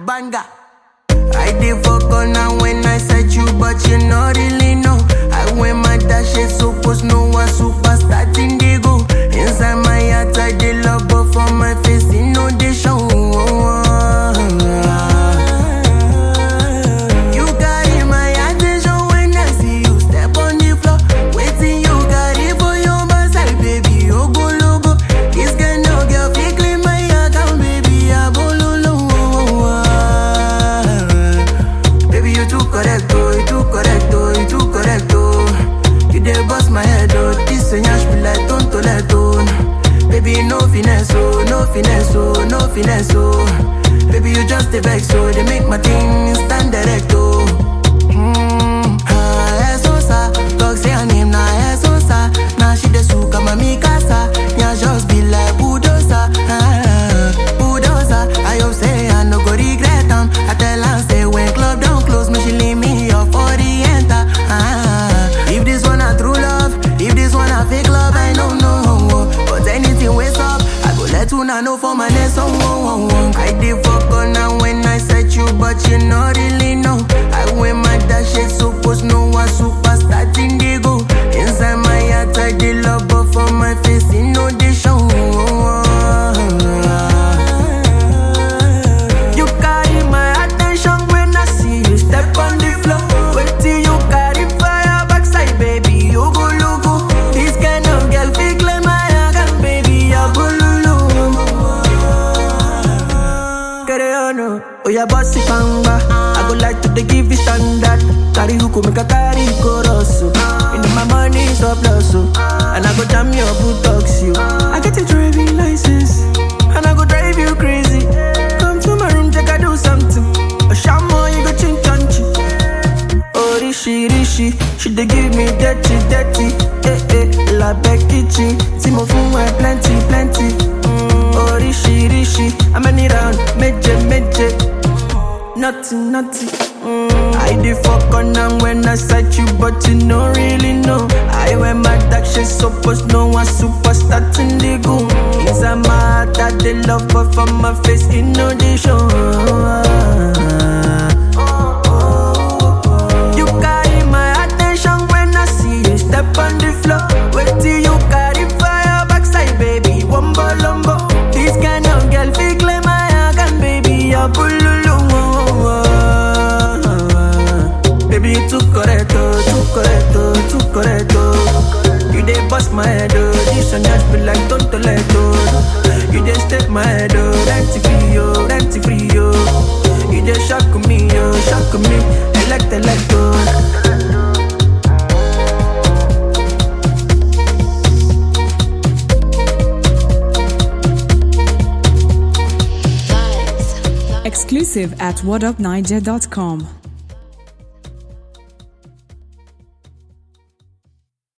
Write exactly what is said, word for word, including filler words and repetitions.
Banga. I did fuck on now when I said you, but you not really know. I wear my dash, it's supposed no one superstar indigo. Inside my heart, I did love, but for my face, you know they show. You carry my attention when I see you step on the floor. Waiting, you got it for your backside, baby. Oh, go logo. This kind of girl, fake clean my account, baby. I bololo. Baby, you too correct, oh, you too correct, oh, you too correct, oh. You dey bust my head, oh. This señas be like tonto let oh. Baby, no finesse, oh, no finesse, oh, no finesse, oh. Baby, you just a vex, so they make my thing stand direct, oh. Mmm, ah, eso sa, dog say her name, na eso sa. Now she the suka, mami casa. Yeah, just be like bulldozer, ah, bulldozer. I hope say I no go regret them. I tell her say when club don't close, me she leave me up for the enter, ah. If this one a true love, if this one a fake love, I don't know. But anything waste up, I go let you know for my next song. I did fuck on now when I said you, but you not really know. I wear my dash, it's supposed no one superstar indigo. Inside my heart, I did love, but for my face, you know they show. You carry my attention when I see you step on the floor. Wait till you carry fire backside, baby. You go logo. This kind of girl fake like my account, baby. I go lulu. Kereano, oh yeah, bossy panga. I go like to the give you standard. Carry huku make a carry chorus. In my money surplus, and I go jam your buttocks, you. I get a driving license, and I go drive you crazy. Come to my room, check I do something. A shaman, you go chin chanchi. Oh, rishi, rishi, she dey give me dirty, dirty. Eh, eh, la Becky, see my phone, plenty, plenty. Mm, oh, rishi, rishi, I'm any round, meje, meje. Nothing, nothing. Mm. I did fuck on them when I sight you, but you don't really know. I wear my dark shit, supposed no one superstar indigo. Inside my heart, I did love, but for my face, you know they show. You carry my attention when I see you step on the floor. Wait till you carry fire backside, baby. Wumbo lumbo. This kind of girl fake like my account, baby. I bululu. Baby, you too correct, oh, too correct, oh, too correct, oh. You dey bust my head, oh. This one just be like tonto let oh. You dey step my head, oh. Rent free, oh, rent free, oh. You dey shock me, oh, shock me. Elect, elect, oh. Exclusive at what up niger dot com.